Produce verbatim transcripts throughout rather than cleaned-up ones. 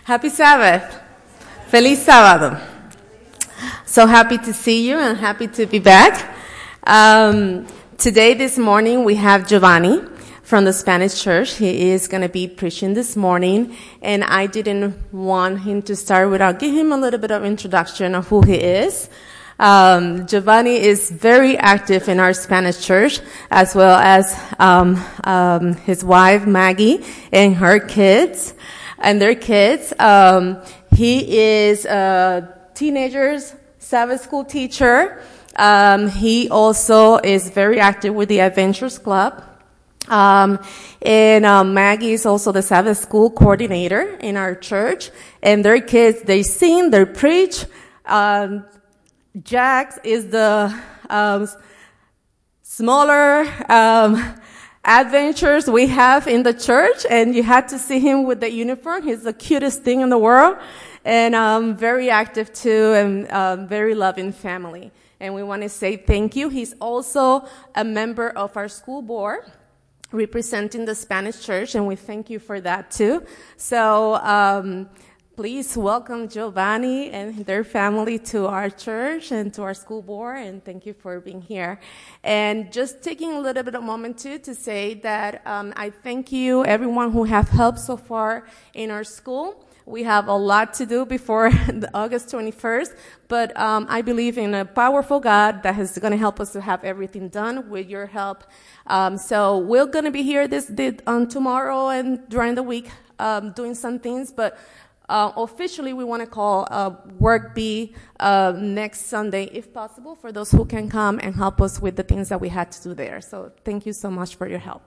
Happy Sabbath. Feliz Sábado. So happy to see you and happy to be back. Um, today, this morning, we have Giovanni from the Spanish church. He is going to be preaching this morning, and I didn't want him to start without giving him a little bit of introduction of who he is. Um, Giovanni is very active in our Spanish church, as well as um, um, his wife Maggie and her kids and their kids. Um, he is a teenagers Sabbath school teacher. Um, he also is very active with the Adventures Club. Um, and um, Maggie is also the Sabbath school coordinator in our church. And their kids, they sing, they preach. Um, Jax is the um, smaller um, adventures we have in the church, and you had to see him with the uniform. He's the cutest thing in the world, and um, very active too, and um, very loving family. And we want to say thank you. He's also a member of our school board, representing the Spanish church, and we thank you for that too. So. Um, Please welcome Giovanni and their family to our church and to our school board, and thank you for being here. And just taking a little bit of a moment too to say that um, I thank you, everyone who have helped so far in our school. We have a lot to do before August twenty-first, but um, I believe in a powerful God that is going to help us to have everything done with your help. Um, so we're going to be here this, this um, tomorrow and during the week um, doing some things, but Uh, officially, we want to call uh, Work B uh, next Sunday, if possible, for those who can come and help us with the things that we had to do there. So thank you so much for your help.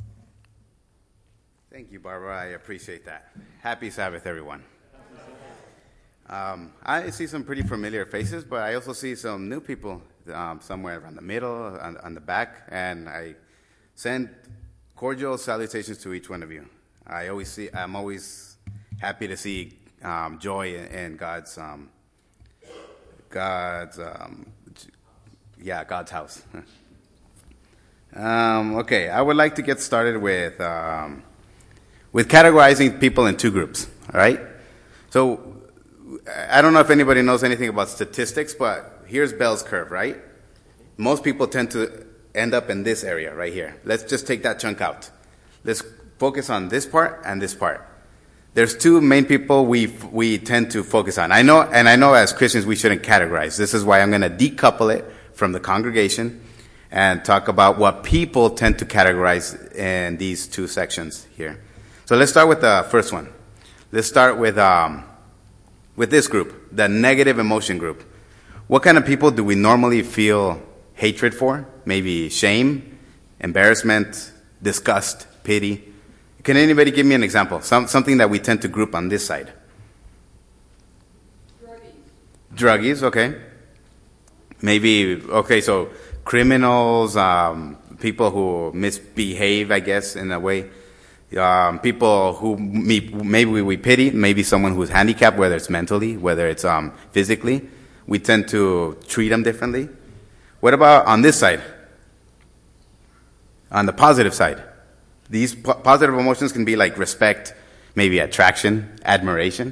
Thank you, Barbara. I appreciate that. Happy Sabbath, everyone. Um, I see some pretty familiar faces, but I also see some new people um, somewhere around the middle, on, on the back, and I send cordial salutations to each one of you. I always see, I'm always happy to see um, joy in God's, um, God's, um, yeah, God's house. um, okay, I would like to get started with um, with categorizing people in two groups. All right. So I don't know if anybody knows anything about statistics, but here's Bell's curve, right? Most people tend to end up in this area right here. Let's just take that chunk out. Let's focus on this part and this part. There's two main people we we tend to focus on. I know, and I know as Christians we shouldn't categorize. This is why I'm going to decouple it from the congregation and talk about what people tend to categorize in these two sections here. So let's start with the first one. Let's start with um, with this group, the negative emotion group. What kind of people do we normally feel hatred for? Maybe shame, embarrassment, disgust, pity. Can anybody give me an example? Some, something that we tend to group on this side. Druggies. Druggies, okay. Maybe, okay, so criminals, um, people who misbehave, I guess, in a way. Um, people who me, maybe we pity, maybe someone who's handicapped, whether it's mentally, whether it's um, physically. We tend to treat them differently. What about on this side? On the positive side? These po- positive emotions can be like respect, maybe attraction, admiration.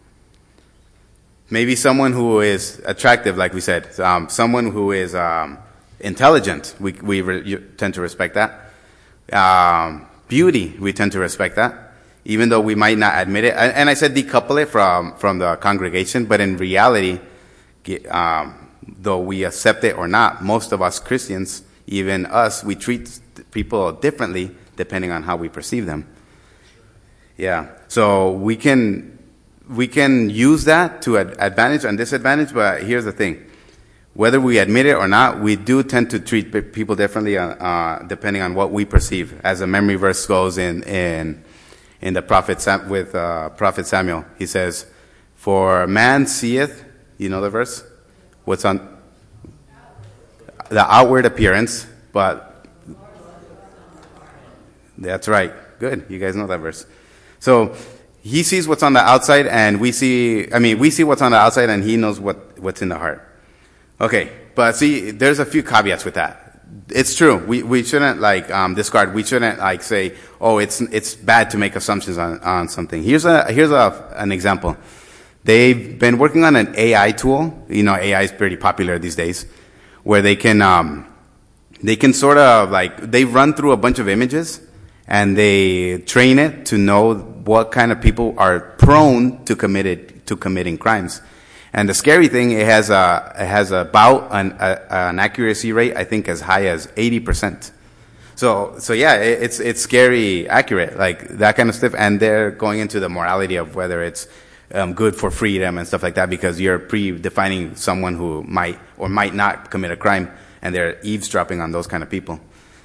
Maybe someone who is attractive, like we said. Um, someone who is um, intelligent, we, we re- tend to respect that. Um, beauty, we tend to respect that, even though we might not admit it. And, and I said decouple it from, from the congregation, but in reality, um, though we accept it or not, most of us Christians, even us, we treat people differently depending on how we perceive them. Yeah. So we can we can use that to ad- advantage and disadvantage, but here's the thing. Whether we admit it or not, we do tend to treat p- people differently uh, uh, depending on what we perceive. As the memory verse goes in in, in the prophet Sam- with uh, Prophet Samuel, he says, "For man seeth," you know the verse? What's on the outward appearance, but that's right. Good. You guys know that verse. So he sees what's on the outside, and we see, I mean, we see what's on the outside, and he knows what, what's in the heart. Okay. But see, there's a few caveats with that. it's true. We we shouldn't like um, discard. We shouldn't like say, oh, it's it's bad to make assumptions on, on something. Here's a here's a an example. They've been working on an A I tool. You know, A I is pretty popular these days, where they can um, they can sort of like they run through a bunch of images and they train it to know what kind of people are prone to committed to committing crimes. And the scary thing, it has a it has about an a, an accuracy rate I think as high as eighty percent. So so yeah, it, it's it's scary accurate, like that kind of stuff. And they're going into the morality of whether it's um, good for freedom and stuff like that, because you're pre-defining someone who might or might not commit a crime, and they're eavesdropping on those kind of people.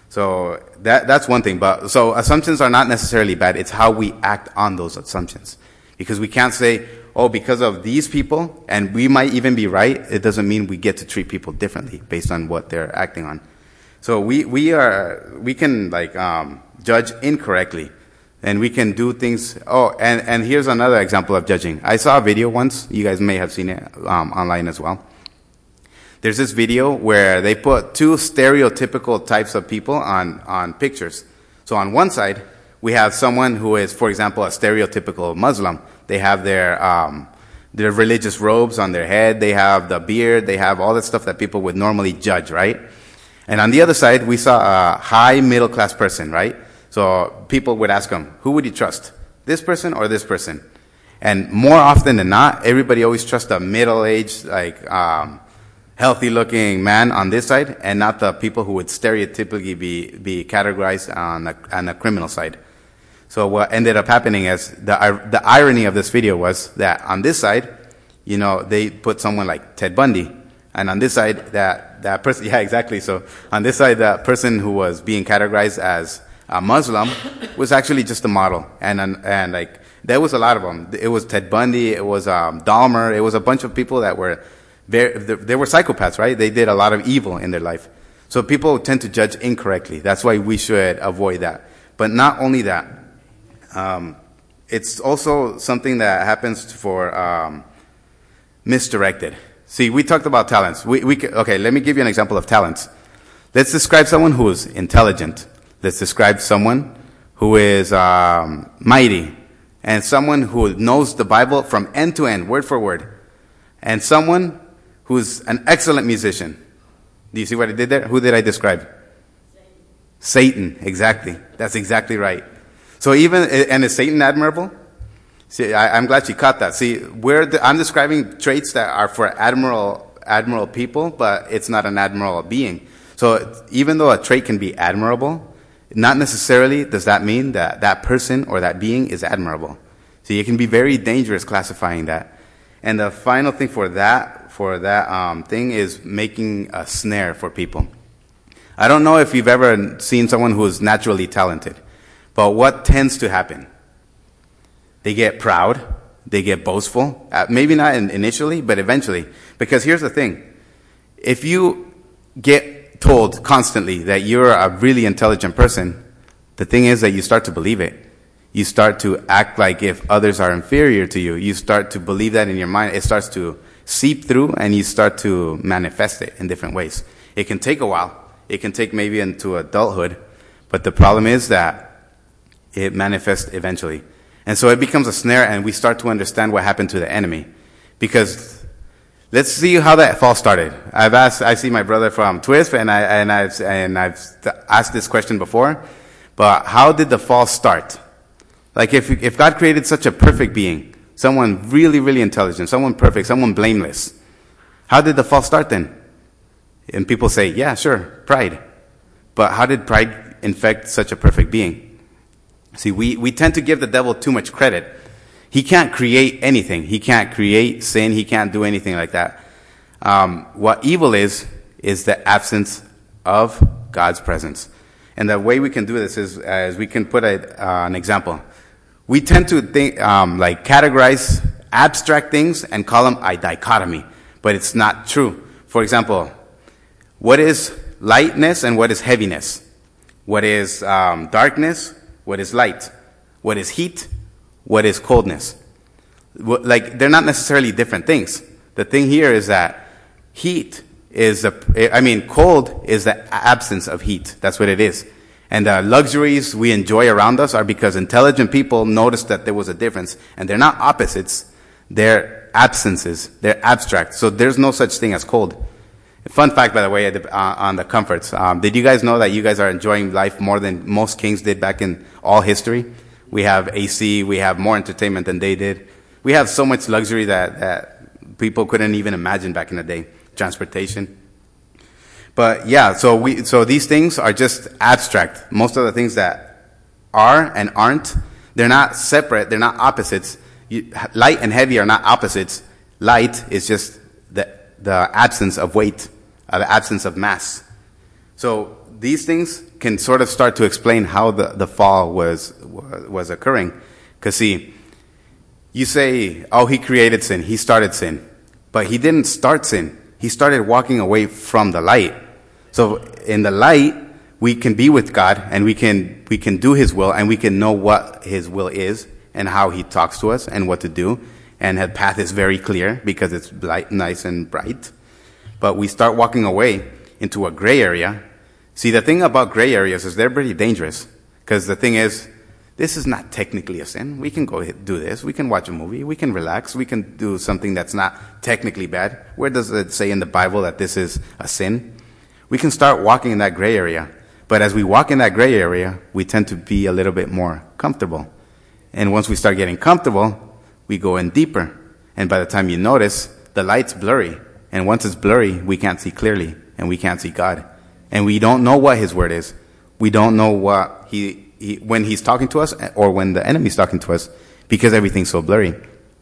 So that that's one thing. But so assumptions are not necessarily bad. It's how we act on those assumptions, because we can't say, oh, because of these people, and we might even be right, it doesn't mean we get to treat people differently based on what they're acting on. So we, we are, we can like, um, judge incorrectly, and we can do things. Oh, and, and here's another example of judging. I saw a video once. You guys may have seen it, um, online as well. There's this video where they put two stereotypical types of people on, on pictures. So on one side, we have someone who is, for example, a stereotypical Muslim. They have their um, their religious robes on their head. They have the beard. They have all that stuff that people would normally judge, right? And on the other side, we saw a high middle class person, right? So people would ask them, who would you trust, this person or this person? And more often than not, everybody always trusts a middle-aged, like um, healthy-looking man on this side, and not the people who would stereotypically be be categorized on a, on a criminal side. So what ended up happening is, the the irony of this video was that on this side, you know, they put someone like Ted Bundy. And on this side, that, that person, yeah, exactly. So on this side, that person who was being categorized as a Muslim was actually just a model. And, and, and like, there was a lot of them. It was Ted Bundy, it was um, Dahmer, it was a bunch of people that were, very, they were psychopaths, right? They did a lot of evil in their life. So people tend to judge incorrectly. That's why we should avoid that. But not only that, Um, it's also something that happens for um, misdirected. See, we talked about talents. We, we okay, let me give you an example of talents. Let's describe someone who is intelligent. Let's describe someone who is um, mighty, and someone who knows the Bible from end to end, word for word, and someone who's an excellent musician. Do you see what I did there? Who did I describe? Satan. Satan, exactly. That's exactly right. So even, and is Satan admirable? See, I, I'm glad you caught that. See, we're the, I'm describing traits that are for admirable, admirable people, but it's not an admirable being. So even though a trait can be admirable, not necessarily does that mean that that person or that being is admirable. See, it can be very dangerous classifying that. And the final thing for that, for that um, thing is making a snare for people. I don't know if you've ever seen someone who is naturally talented. But what tends to happen? They get proud, they get boastful, uh, maybe not in, initially, but eventually. Because here's the thing. If you get told constantly that you're a really intelligent person, the thing is that you start to believe it. You start to act like if others are inferior to you. You start to believe that in your mind. It starts to seep through, and you start to manifest it in different ways. It can take a while. It can take maybe into adulthood. But the problem is that it manifests eventually. And so it becomes a snare, and we start to understand what happened to the enemy. Because let's see how that fall started. I've asked, I see my brother from Twist, and, I, and, I've, and I've asked this question before, but how did the fall start? Like if, if God created such a perfect being, someone really, really intelligent, someone perfect, someone blameless, how did the fall start then? And people say, yeah, sure, pride. But how did pride infect such a perfect being? See, we, we tend to give the devil too much credit. He can't create anything. He can't create sin. He can't do anything like that. Um, what evil is, is the absence of God's presence. And the way we can do this is, as we can put a, uh, an example. We tend to think, um, like categorize abstract things and call them a dichotomy, but it's not true. For example, what is lightness and what is heaviness? What is um, darkness? What is light? What is heat? What is coldness? Like, they're not necessarily different things. The thing here is that heat is the, I mean, cold is the absence of heat. That's what it is. And the luxuries we enjoy around us are because intelligent people noticed that there was a difference. And they're not opposites. They're absences. They're abstract. So there's no such thing as cold. Fun fact, by the way, uh, on the comforts. Um, did you guys know that you guys are enjoying life more than most kings did back in all history? We have A C. We have more entertainment than they did. We have so much luxury that, that people couldn't even imagine back in the day. Transportation. But yeah, so we, so these things are just abstract. Most of the things that are and aren't, they're not separate. They're not opposites. You, light and heavy are not opposites. Light is just the, the absence of weight, uh, the absence of mass. So these things can sort of start to explain how the, the fall was, was occurring. Because see, you say, oh, he created sin. He started sin. But he didn't start sin. He started walking away from the light. So in the light, we can be with God and we can, we can do his will and we can know what his will is and how he talks to us and what to do. And his path is very clear because it's light, nice and bright. But we start walking away into a gray area. See, the thing about gray areas is they're pretty dangerous. Because the thing is, this is not technically a sin. We can go do this. We can watch a movie. We can relax. We can do something that's not technically bad. Where does it say in the Bible that this is a sin? We can start walking in that gray area. But as we walk in that gray area, we tend to be a little bit more comfortable. And once we start getting comfortable, we go in deeper. And by the time you notice, the light's blurry. And once it's blurry, we can't see clearly. And we can't see God. And we don't know what his word is. We don't know what he... He, when he's talking to us or when the enemy's talking to us, because everything's so blurry.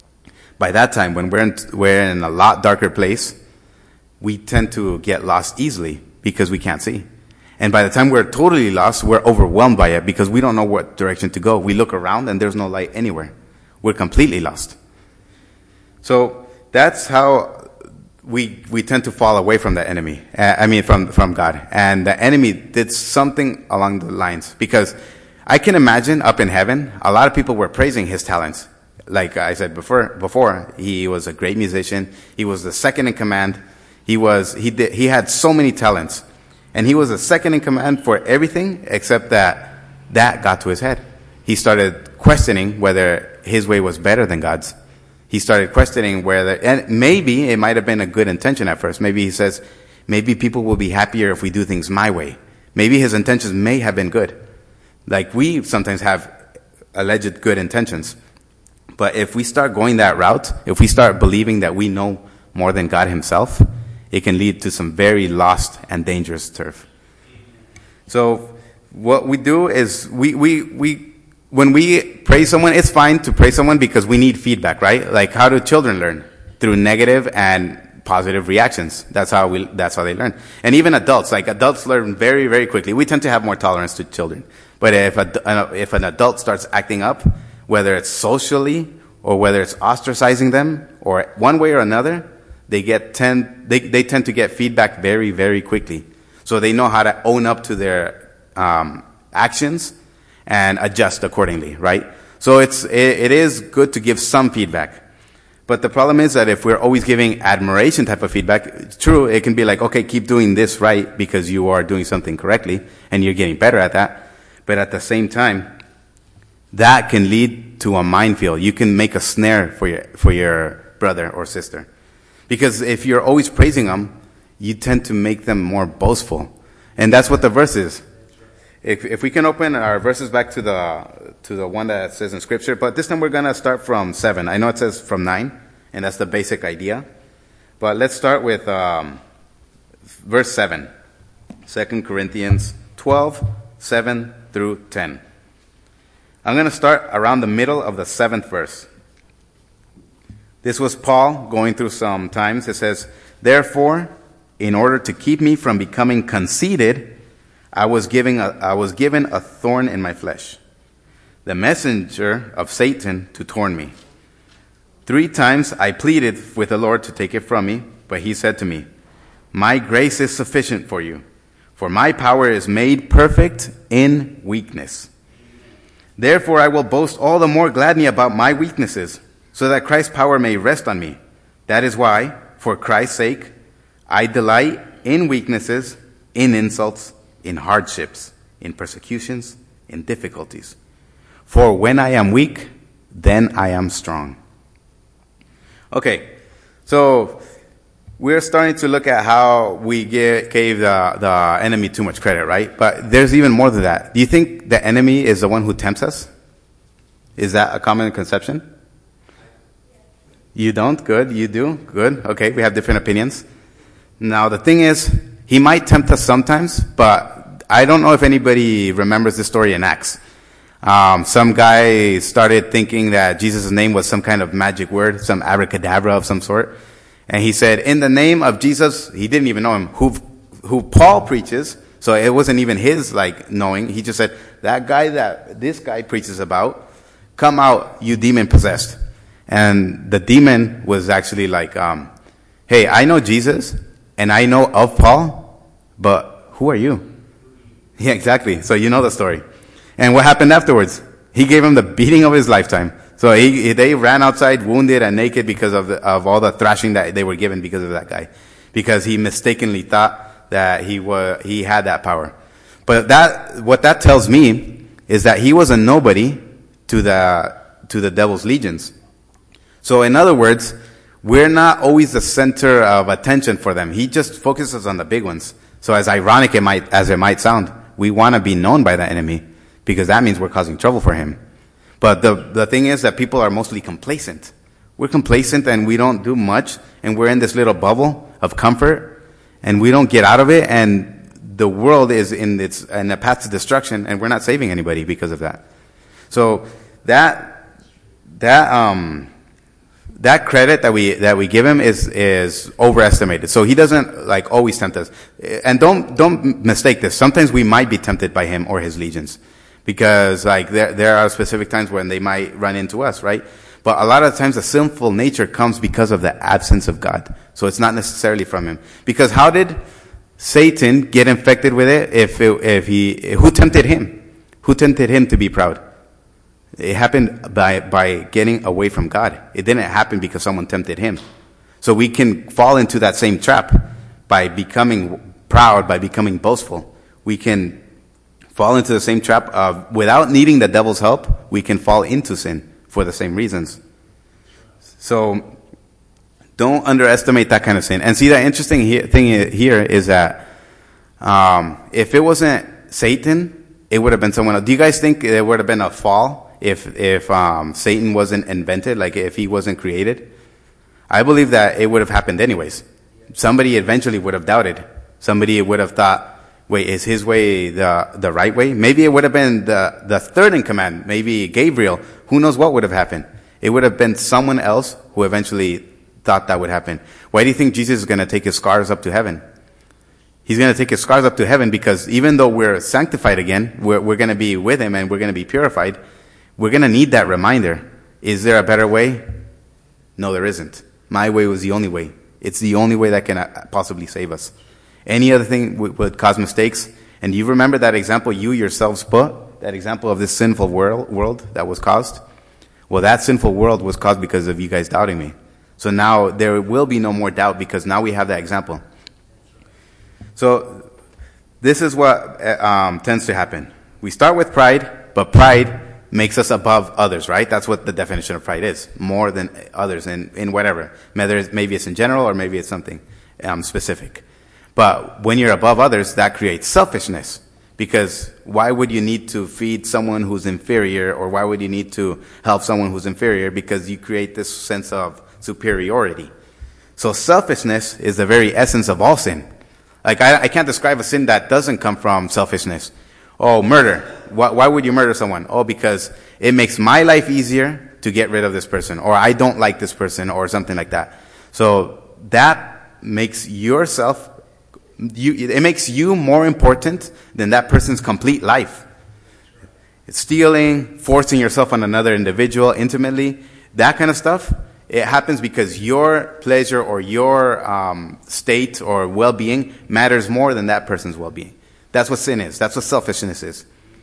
By that time, when we're in, we're in a lot darker place, we tend to get lost easily because we can't see. And by the time we're totally lost, we're overwhelmed by it because we don't know what direction to go. We look around and there's no light anywhere. We're completely lost. So that's how we we tend to fall away from the enemy. Uh, I mean, from from God. And the enemy did something along the lines because I can imagine up in heaven, a lot of people were praising his talents. Like I said before, before he was a great musician. He was the second in command. He was, he did, he had so many talents. And he was the second in command for everything except that that got to his head. He started questioning whether his way was better than God's. He started questioning whether, and maybe it might have been a good intention at first. Maybe he says, maybe people will be happier if we do things my way. Maybe his intentions may have been good. Like we sometimes have alleged good intentions. But if we start going that route, if we start believing that we know more than God himself, it can lead to some very lost and dangerous turf. So what we do is we, we, we, when we praise someone, it's fine to praise someone because we need feedback, right? Like how do children learn? Through negative and positive reactions. That's how we, that's how they learn. And even adults, like adults learn very, very quickly. We tend to have more tolerance to children. But if a, if an adult starts acting up, whether it's socially or whether it's ostracizing them or one way or another, they get tend, they, they tend to get feedback very, very quickly. So they know how to own up to their, um, actions and adjust accordingly, right? So it's, it, it is good to give some feedback. But the problem is that if we're always giving admiration type of feedback, it's true, it can be like, okay, keep doing this right because you are doing something correctly and you're getting better at that. But at the same time, that can lead to a minefield. You can make a snare for your, for your brother or sister. Because if you're always praising them, you tend to make them more boastful. And that's what the verse is. If, if we can open our verses back to the, to the one that says in Scripture, but this time we're going to start from seven. I know it says from nine, and that's the basic idea. But let's start with um, verse seven. Second Corinthians twelve, seven through ten. I'm going to start around the middle of the seventh verse. This was Paul going through some times. It says, therefore, in order to keep me from becoming conceited, I was giving a, I was given a thorn in my flesh, the messenger of Satan to torn me. Three times I pleaded with the Lord to take it from me, but he said to me, my grace is sufficient for you, for my power is made perfect in weakness. Therefore I will boast all the more gladly about my weaknesses, so that Christ's power may rest on me. That is why, for Christ's sake, I delight in weaknesses, in insults, in hardships, in persecutions, in difficulties. For when I am weak, then I am strong. Okay, so we're starting to look at how we give, gave the, the enemy too much credit, right? But there's even more to that. Do you think the enemy is the one who tempts us? Is that a common conception? You don't? Good. You do? Good. Okay, we have different opinions. Now, the thing is, he might tempt us sometimes, but I don't know if anybody remembers this story in Acts. Um, some guy started thinking that Jesus' name was some kind of magic word, some abracadabra of some sort. And he said, in the name of Jesus, he didn't even know him, who, who Paul preaches. So it wasn't even his, like, knowing. He just said, that guy that this guy preaches about, come out, you demon possessed. And the demon was actually like, um, hey, I know Jesus and I know of Paul, but who are you? Yeah, exactly. So you know the story. And what happened afterwards? He gave him the beating of his lifetime. So he, they ran outside wounded and naked because of the, of all the thrashing that they were given because of that guy. Because he mistakenly thought that he was, he had that power. But that, what that tells me is that he was a nobody to the, to the devil's legions. So in other words, we're not always the center of attention for them. He just focuses on the big ones. So as ironic it might, as it might sound, we want to be known by the enemy because that means we're causing trouble for him. But the, the thing is that people are mostly complacent. We're complacent and we don't do much and we're in this little bubble of comfort and we don't get out of it and the world is in its, in a path to destruction and we're not saving anybody because of that. So that, that, um, that credit that we, that we give him is, is overestimated. So he doesn't like always tempt us. And don't, don't mistake this. Sometimes we might be tempted by him or his legions. Because like there, there are specific times when they might run into us, right? But a lot of times the sinful nature comes because of the absence of God. So it's not necessarily from him. Because how did Satan get infected with it if, it, if he, who tempted him? Who tempted him to be proud? It happened by, by getting away from God. It didn't happen because someone tempted him. So we can fall into that same trap by becoming proud, by becoming boastful. We can fall into the same trap of, without needing the devil's help, we can fall into sin for the same reasons. So don't underestimate that kind of sin. And see, the interesting he- thing here is that um, if it wasn't Satan, it would have been someone else. Do you guys think there would have been a fall if if um, Satan wasn't invented, like if he wasn't created? I believe that it would have happened anyways. Somebody eventually would have doubted. Somebody would have thought, wait, is his way the the right way? Maybe it would have been the, the third in command, maybe Gabriel. Who knows what would have happened? It would have been someone else who eventually thought that would happen. Why do you think Jesus is going to take his scars up to heaven? He's going to take his scars up to heaven because even though we're sanctified again, we're, we're going to be with him and we're going to be purified. We're going to need that reminder. Is there a better way? No, there isn't. My way was the only way. It's the only way that can possibly save us. Any other thing would, would cause mistakes. And do you remember that example you yourselves put? That example of this sinful world, world that was caused? Well, that sinful world was caused because of you guys doubting me. So now there will be no more doubt because now we have that example. So this is what um, tends to happen. We start with pride, but pride makes us above others, right? That's what the definition of pride is. More than others in, in whatever. Whether maybe it's in general or maybe it's something um, specific. But when you're above others, that creates selfishness. Because why would you need to feed someone who's inferior, or why would you need to help someone who's inferior? Because you create this sense of superiority. So selfishness is the very essence of all sin. Like I, I can't describe a sin that doesn't come from selfishness. Oh, murder. Why, why would you murder someone? Oh, because it makes my life easier to get rid of this person, or I don't like this person, or something like that. So that makes yourself, you, it makes you more important than that person's complete life. It's stealing, forcing yourself on another individual intimately, that kind of stuff. It happens because your pleasure or your um, state or well-being matters more than that person's well-being. That's what sin is. That's what selfishness is.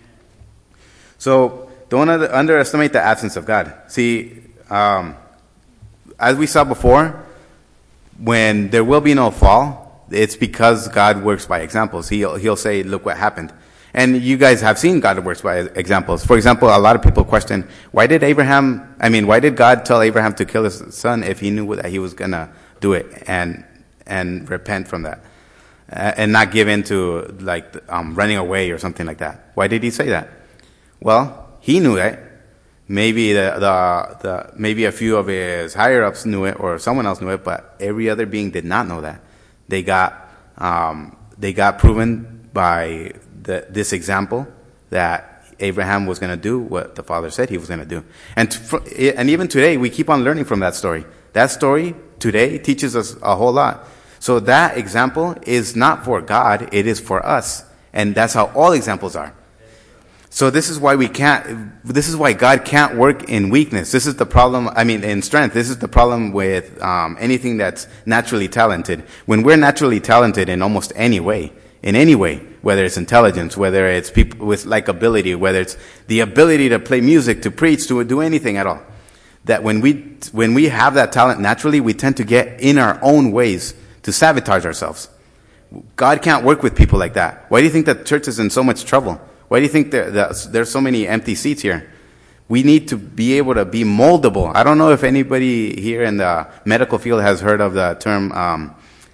So don't under- underestimate the absence of God. See, um, as we saw before, when there will be no fall, It's because God works by examples. He'll, he'll say, look what happened. And you guys have seen God works by examples. For example, a lot of people question, why did Abraham, I mean, why did God tell Abraham to kill his son if he knew that he was going to do it and and repent from that? Uh, and not give in to, like, um, running away or something like that. Why did he say that? Well, he knew it. Maybe the, the, the, maybe a few of his higher-ups knew it, or someone else knew it, but every other being did not know that. They got, um, they got proven by the, this example that Abraham was going to do what the Father said he was going to do. And, t- and even today, we keep on learning from that story. That story today teaches us a whole lot. So that example is not for God, it is for us. And that's how all examples are. So this is why we can't, this is why God can't work in weakness. This is the problem, I mean, in strength. This is the problem with um, anything that's naturally talented. When we're naturally talented in almost any way, in any way, whether it's intelligence, whether it's people with like ability, whether it's the ability to play music, to preach, to do anything at all, that when we, when we have that talent naturally, we tend to get in our own ways to sabotage ourselves. God can't work with people like that. Why do you think that church is in so much trouble? Why do you think there, there's so many empty seats here? We need to be able to be moldable. I don't know if anybody here in the medical field has heard of the term um,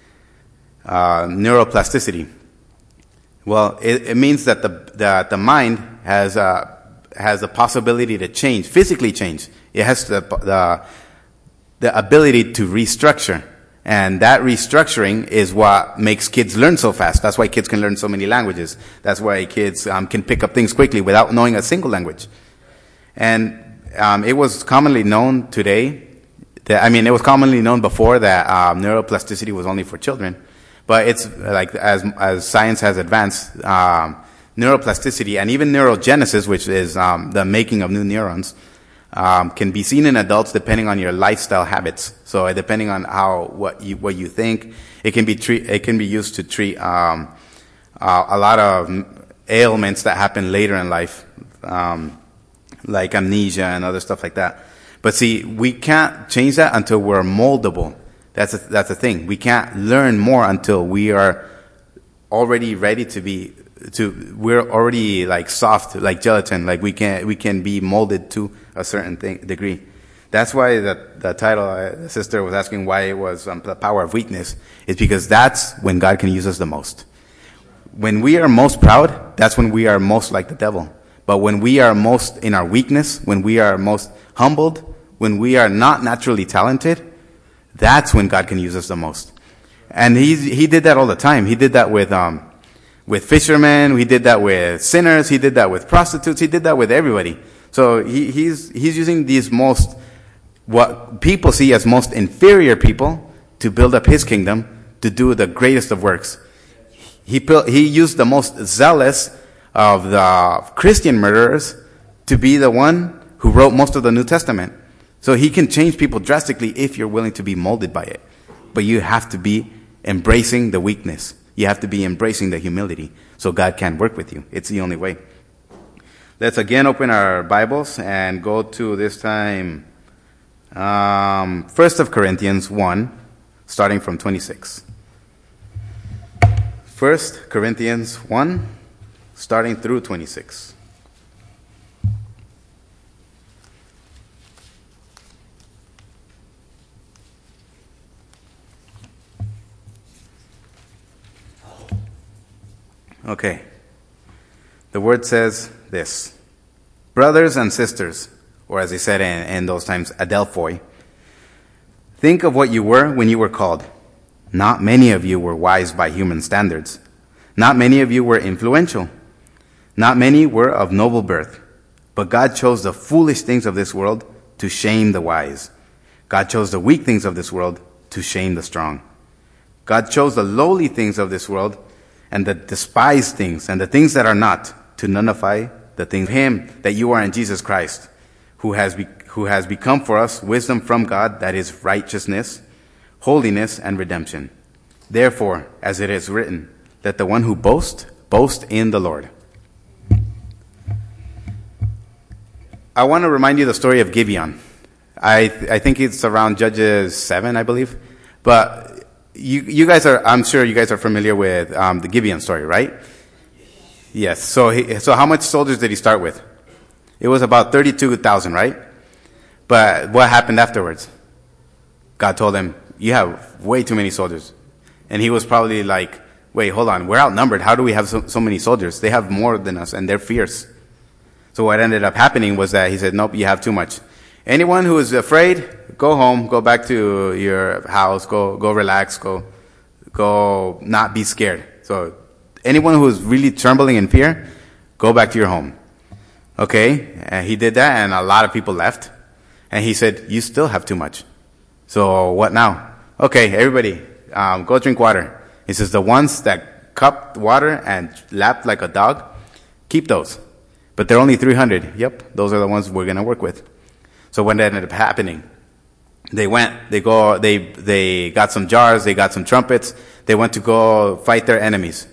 uh, neuroplasticity. Well, it, it means that the that the mind has a has a possibility to change, physically change. It has the the the ability to restructure. And that restructuring is what makes kids learn so fast. That's why kids can learn so many languages. That's why kids um, can pick up things quickly without knowing a single language. And um, it was commonly known today, that, I mean, it was commonly known before that um, neuroplasticity was only for children. But it's like as as science has advanced, um, neuroplasticity and even neurogenesis, which is um, the making of new neurons, Um, can be seen in adults depending on your lifestyle habits. So uh, depending on how what you what you think, it can be treat it can be used to treat um, uh, a lot of ailments that happen later in life, um, like amnesia and other stuff like that. But see, we can't change that until we're moldable. That's a, that's the thing. We can't learn more until we are already ready to be. To we're already like soft, like gelatin. Like we can we can be molded to a certain thing, degree. That's why the the title, uh, the sister was asking why it was um, the power of weakness, is because that's when God can use us the most. When we are most proud, that's when we are most like the devil. But when we are most in our weakness, when we are most humbled, when we are not naturally talented, that's when God can use us the most. And he he did that all the time. He did that with um. With fishermen, he did that with sinners, he did that with prostitutes, he did that with everybody. So he, he's, he's using these most, what people see as most inferior people to build up his kingdom, to do the greatest of works. He, built, he used the most zealous of the Christian murderers to be the one who wrote most of the New Testament. So he can change people drastically if you're willing to be molded by it. But you have to be embracing the weakness. You have to be embracing the humility so God can work with you. It's the only way. Let's again open our Bibles and go to this time um, First of Corinthians one, starting from twenty-six. First Corinthians one, starting through twenty-six. Okay. The word says this. Brothers and sisters, or as they said in, in those times, adelphoi, think of what you were when you were called. Not many of you were wise by human standards. Not many of you were influential. Not many were of noble birth. But God chose the foolish things of this world to shame the wise. God chose the weak things of this world to shame the strong. God chose the lowly things of this world and the despised things, and the things that are not, to nullify the things of him that you are in Jesus Christ, who has be, who has become for us wisdom from God, that is righteousness, holiness, and redemption. Therefore, as it is written, let the one who boasts, boast in the Lord. I want to remind you the story of Gibeon. I I think it's around Judges seven, I believe. But you you guys are, I'm sure you guys are familiar with um, the Gibeon story, right? Yes. So he, so how much soldiers did he start with? It was about thirty-two thousand, right? But what happened afterwards? God told him, you have way too many soldiers. And he was probably like, wait, hold on, we're outnumbered. How do we have so, so many soldiers? They have more than us, and they're fierce. So what ended up happening was that he said, nope, you have too much. Anyone who is afraid, go home, go back to your house, go go relax, go go not be scared. So anyone who is really trembling in fear, go back to your home. Okay, and he did that, and a lot of people left. And he said, you still have too much. So what now? Okay, everybody, um, go drink water. He says, the ones that cupped water and lapped like a dog, keep those. But they're only three hundred. Yep, those are the ones we're going to work with. So what ended up happening? They went, they go, they they got some jars, they got some trumpets. They went to go fight their enemies.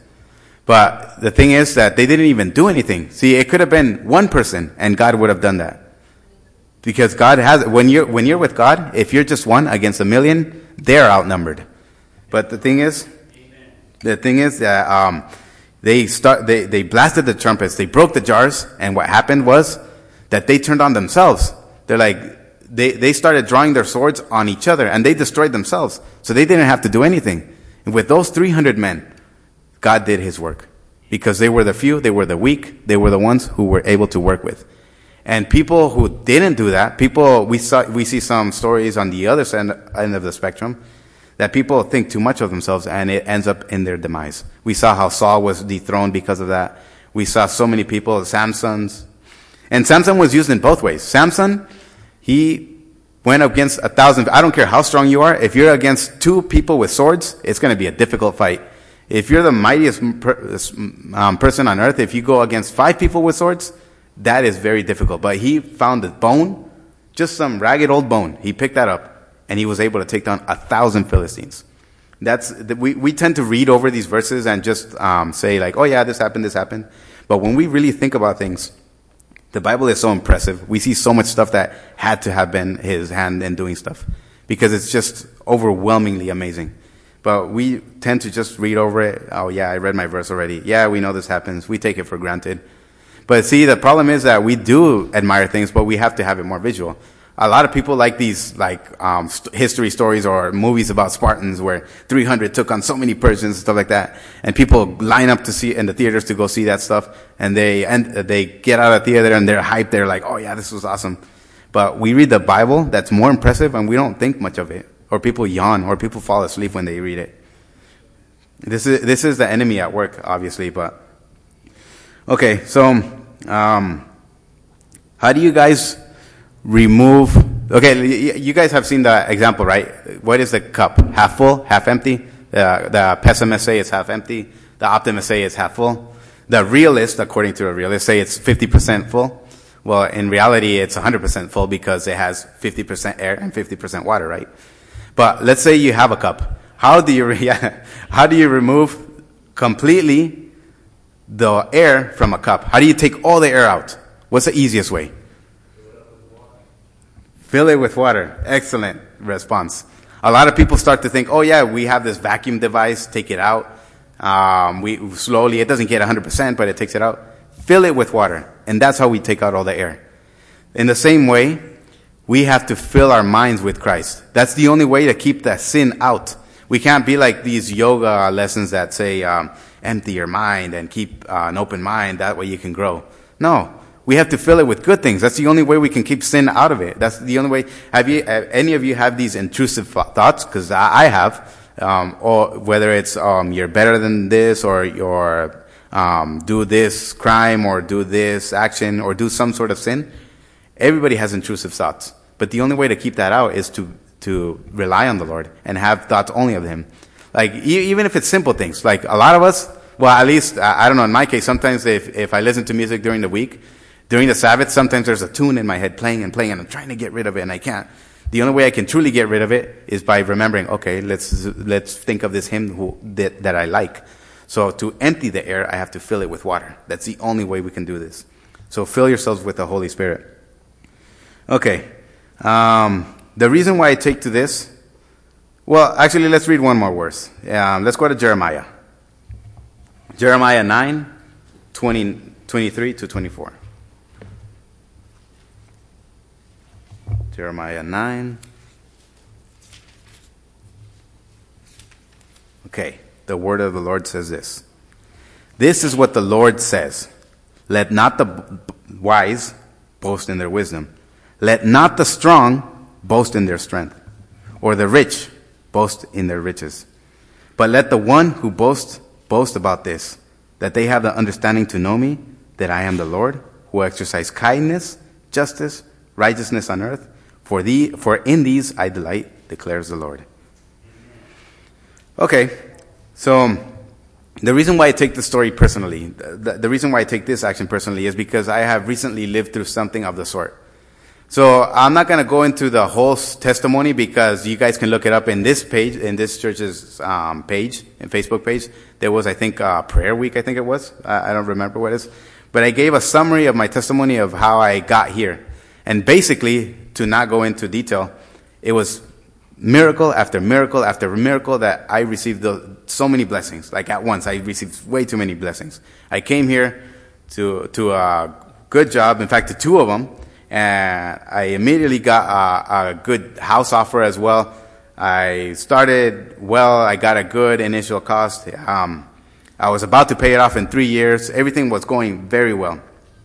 But the thing is that they didn't even do anything. See, it could have been one person, and God would have done that. Because God has, when you're when you're with God, if you're just one against a million, they're outnumbered. But the thing is, the thing is that um, they start they they blasted the trumpets, they broke the jars, and what happened was that they turned on themselves. They're like they they started drawing their swords on each other, and they destroyed themselves. So they didn't have to do anything. And with those three hundred men, God did His work, because they were the few, they were the weak, they were the ones who were able to work with. And people who didn't do that, people we saw we see some stories on the other end, end of the spectrum, that people think too much of themselves, and it ends up in their demise. We saw how Saul was dethroned because of that. We saw so many people, Samson's, and Samson was used in both ways. Samson, he went against a thousand. I don't care how strong you are. If you're against two people with swords, it's going to be a difficult fight. If you're the mightiest per, um, person on earth, if you go against five people with swords, that is very difficult. But he found a bone, just some ragged old bone. He picked that up, and he was able to take down a thousand Philistines. That's we we tend to read over these verses and just um, say like, oh yeah, this happened, this happened. But when we really think about things, the Bible is so impressive. We see so much stuff that had to have been His hand in doing stuff, because it's just overwhelmingly amazing. But we tend to just read over it. Oh yeah, I read my verse already. Yeah, we know this happens. We take it for granted. But see, the problem is that we do admire things, but we have to have it more visual. A lot of people like these, like um, st- history stories or movies about Spartans where three hundred took on so many Persians and stuff like that. And people line up to see in the theaters to go see that stuff, and they and they get out of the theater and they're hyped. They're like, "Oh yeah, this was awesome." But we read the Bible, that's more impressive, and we don't think much of it. Or people yawn, or people fall asleep when they read it. This is this is the enemy at work, obviously. But okay, so. Um, how do you guys remove, okay, you guys have seen the example, right? What is the cup? Half full, half empty? Uh, the pessimists say it's half empty. The optimists say it's half full. The realist, according to a realist, say it's fifty percent full. Well, in reality, it's one hundred percent full because it has fifty percent air and fifty percent water, right? But let's say you have a cup. How do you, yeah, how do you remove completely the air from a cup? How do you take all the air out? What's the easiest way? Fill it with water. Excellent response. A lot of people start to think, oh yeah, we have this vacuum device, take it out. Um, we slowly, it doesn't get one hundred percent, but it takes it out. Fill it with water. And that's how we take out all the air. In the same way, we have to fill our minds with Christ. That's the only way to keep that sin out. We can't be like these yoga lessons that say, um, empty your mind and keep uh, an open mind. That way you can grow. No, we have to fill it with good things. That's the only way we can keep sin out of it. That's the only way. Have you, uh, any of you have these intrusive thoughts? Because I, I have. Um, or whether it's um, you're better than this, or you're um, do this crime, or do this action, or do some sort of sin. Everybody has intrusive thoughts. But the only way to keep that out is to to rely on the Lord and have thoughts only of Him. Like, e- even if it's simple things. Like, a lot of us, well, at least, I, I don't know, in my case, sometimes if, if I listen to music during the week, during the Sabbath, sometimes there's a tune in my head playing and playing, and I'm trying to get rid of it, and I can't. The only way I can truly get rid of it is by remembering, okay, let's let's think of this hymn who, that, that I like. So to empty the air, I have to fill it with water. That's the only way we can do this. So fill yourselves with the Holy Spirit. Okay. Um, the reason why I take to this, Well, actually, let's read one more verse. Um, let's go to Jeremiah. Jeremiah nine, twenty, twenty-three to twenty-four. Jeremiah nine. Okay, the word of the Lord says this. This is what the Lord says. Let not the wise boast in their wisdom. Let not the strong boast in their strength, or the rich boast in their riches. But let the one who boasts boast about this, that they have the understanding to know me, that I am the Lord, who exercise kindness, justice, righteousness on earth. For thee, for in these I delight, declares the Lord. Okay, so the reason why I take the story personally, the, the reason why I take this action personally is because I have recently lived through something of the sort. So I'm not going to go into the whole testimony because you guys can look it up in this page, in this church's um, page, and Facebook page. There was, I think, uh, prayer week, I think it was. I, I don't remember what it is. But I gave a summary of my testimony of how I got here. And basically, to not go into detail, it was miracle after miracle after miracle that I received the, so many blessings. Like at once, I received way too many blessings. I came here to to a good job, in fact, to two of them, and I immediately got a, a good house offer as well. I started well. I got a good initial cost. Um, I was about to pay it off in three years. Everything was going very well.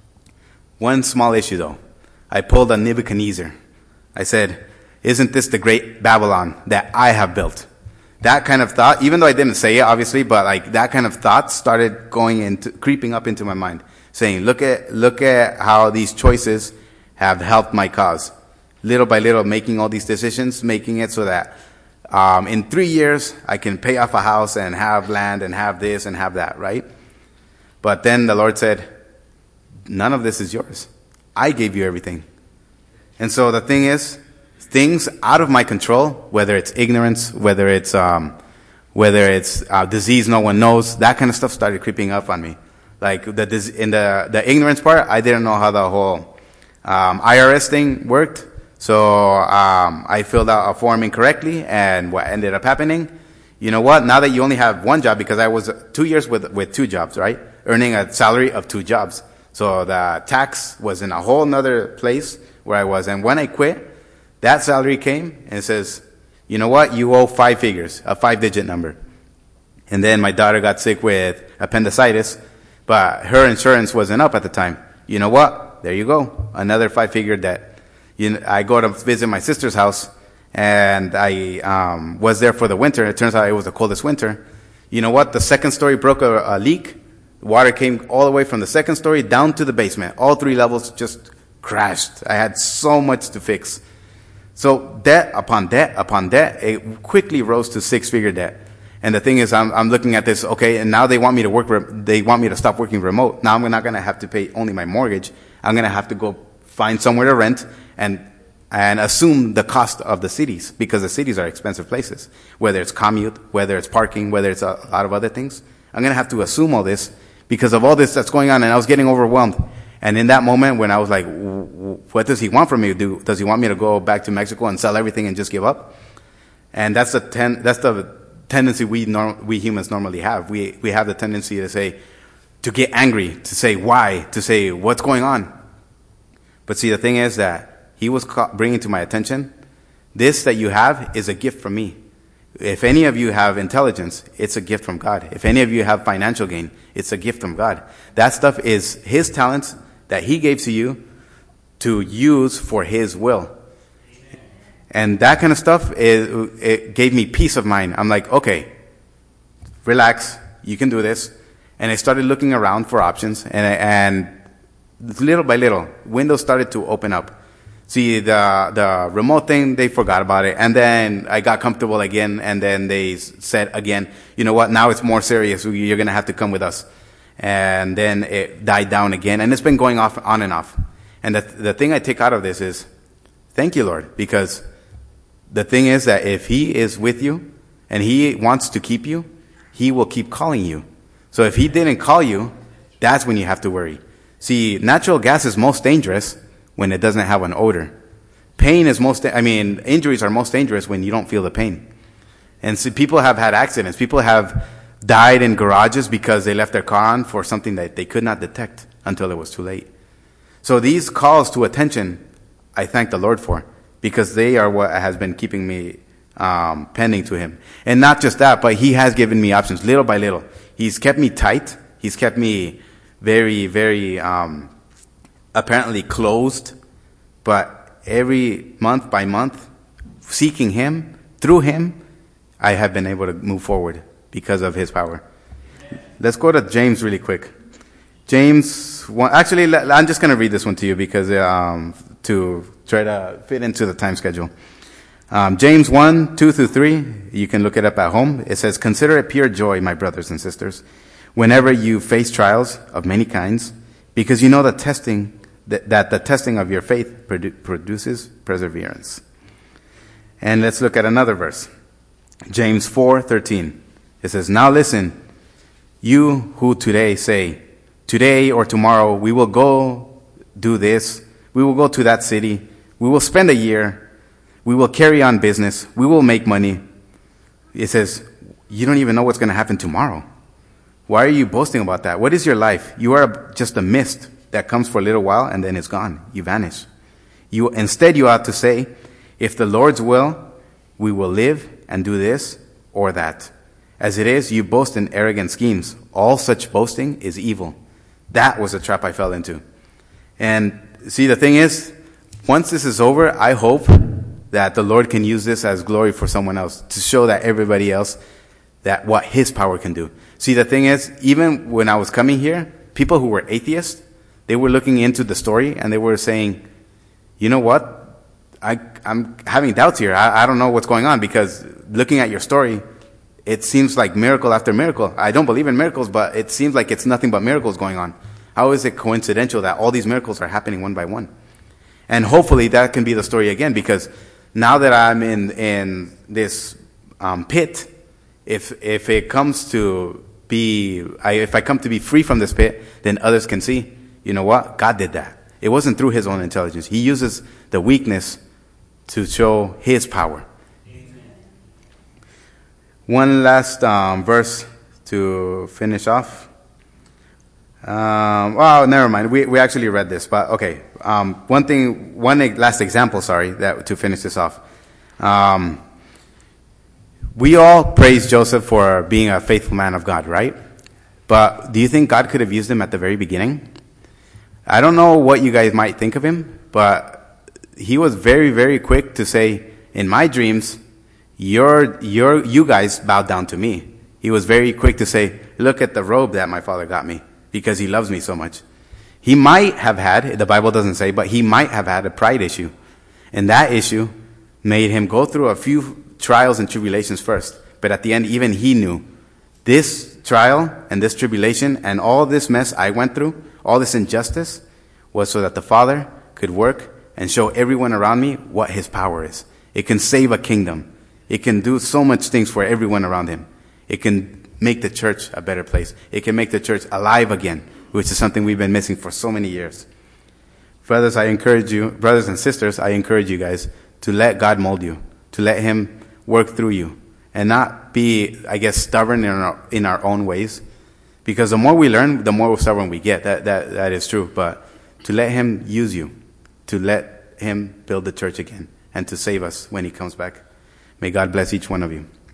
One small issue, though. I pulled a Nebuchadnezzar. I said, isn't this the great Babylon that I have built? That kind of thought, even though I didn't say it, obviously, but like that kind of thought started going into, creeping up into my mind, saying, look at, look at how these choices have helped my cause. Little by little, making all these decisions, making it so that um, in three years, I can pay off a house and have land and have this and have that, right? But then the Lord said, none of this is yours. I gave you everything. And so the thing is, things out of my control, whether it's ignorance, whether it's um, whether it's uh, disease no one knows, that kind of stuff started creeping up on me. Like the in the the ignorance part, I didn't know how the whole um, I R S thing worked, so um, I filled out a form incorrectly, and what ended up happening, you know what? Now that you only have one job, because I was two years with with two jobs, right, earning a salary of two jobs, so the tax was in a whole nother place where I was, and when I quit, that salary came and says, you know what? You owe five figures, a five-digit number. And then my daughter got sick with appendicitis, but her insurance wasn't up at the time. You know what? There you go. Another five-figure debt. You know, I go to visit my sister's house, and I um, was there for the winter. It turns out it was the coldest winter. You know what? The second story broke a, a leak. Water came all the way from the second story down to the basement. All three levels just crashed. I had so much to fix. So debt upon debt upon debt, it quickly rose to six-figure debt. And the thing is, I'm, I'm looking at this, okay, and now they want me to work, re- they want me to stop working remote. Now I'm not going to have to pay only my mortgage. I'm going to have to go find somewhere to rent and and assume the cost of the cities, because the cities are expensive places, whether it's commute, whether it's parking, whether it's a lot of other things. I'm going to have to assume all this because of all this that's going on, and I was getting overwhelmed. And in that moment when I was like, what does he want from me? Do, does he want me to go back to Mexico and sell everything and just give up? And that's the ten, that's the tendency we norm, we humans normally have. We we have the tendency to say, to get angry, to say why, to say what's going on. But see, the thing is that he was bringing to my attention, this that you have is a gift from me. If any of you have intelligence, it's a gift from God. If any of you have financial gain, it's a gift from God. That stuff is his talents that he gave to you to use for his will. And that kind of stuff, is, it gave me peace of mind. I'm like, okay, relax, you can do this. And I started looking around for options, and, and little by little, windows started to open up. See, the the remote thing, they forgot about it. And then I got comfortable again, and then they said again, you know what, now it's more serious. You're going to have to come with us. And then it died down again, and it's been going off on and off. And the the thing I take out of this is, thank you, Lord, because the thing is that if he is with you and he wants to keep you, he will keep calling you. So if he didn't call you, that's when you have to worry. See, natural gas is most dangerous when it doesn't have an odor. Pain is most, I mean, injuries are most dangerous when you don't feel the pain. And so people have had accidents. People have died in garages because they left their car on for something that they could not detect until it was too late. So these calls to attention, I thank the Lord for, because they are what has been keeping me um, pending to him. And not just that, but he has given me options little by little. He's kept me tight. He's kept me very, very um, apparently closed. But every month by month, seeking him, through him, I have been able to move forward because of his power. Let's go to James really quick. James, one, actually, I'm just going to read this one to you because um, to try to fit into the time schedule. Um, James one, two through three, you can look it up at home. It says, "Consider it pure joy, my brothers and sisters, whenever you face trials of many kinds, because you know the testing that, that the testing of your faith produ- produces perseverance." And let's look at another verse. James four thirteen. It says, "Now listen, you who today say, today or tomorrow we will go do this, we will go to that city, we will spend a year, we will carry on business, we will make money." It says, you don't even know what's going to happen tomorrow. Why are you boasting about that? What is your life? You are just a mist that comes for a little while and then it's gone. You vanish. You instead you ought to say, if the Lord's will, we will live and do this or that. As it is, you boast in arrogant schemes. All such boasting is evil. That was a trap I fell into. And see, the thing is, once this is over, I hope that the Lord can use this as glory for someone else, to show that everybody else that what his power can do. See, the thing is, even when I was coming here, people who were atheists, they were looking into the story and they were saying, you know what? I, I'm having doubts here. I, I don't know what's going on, because looking at your story, it seems like miracle after miracle. I don't believe in miracles, but it seems like it's nothing but miracles going on. How is it coincidental that all these miracles are happening one by one? And hopefully that can be the story again, because now that I'm in in this um, pit, if if it comes to be, I, if I come to be free from this pit, then others can see, you know what? God did that. It wasn't through his own intelligence. He uses the weakness to show his power. Amen. One last um, verse to finish off. Um, oh, never mind. We we actually read this, but okay. Um, one thing, one last example. Sorry, that to finish this off. Um, we all praise Joseph for being a faithful man of God, right? But do you think God could have used him at the very beginning? I don't know what you guys might think of him, but he was very, very quick to say, "In my dreams, your your you guys bowed down to me." He was very quick to say, "Look at the robe that my father got me, because he loves me so much." He might have had, the Bible doesn't say, but he might have had a pride issue. And that issue made him go through a few trials and tribulations first. But at the end, even he knew, this trial and this tribulation and all this mess I went through, all this injustice, was so that the Father could work and show everyone around me what his power is. It can save a kingdom. It can do so much things for everyone around him. It can make the church a better place. It can make the church alive again, which is something we've been missing for so many years. Brothers, I encourage you, brothers and sisters, I encourage you guys to let God mold you, to let him work through you, and not be, I guess, stubborn in our, in our own ways. Because the more we learn, the more stubborn we get. That, that, that is true. But to let him use you, to let him build the church again, and to save us when he comes back. May God bless each one of you.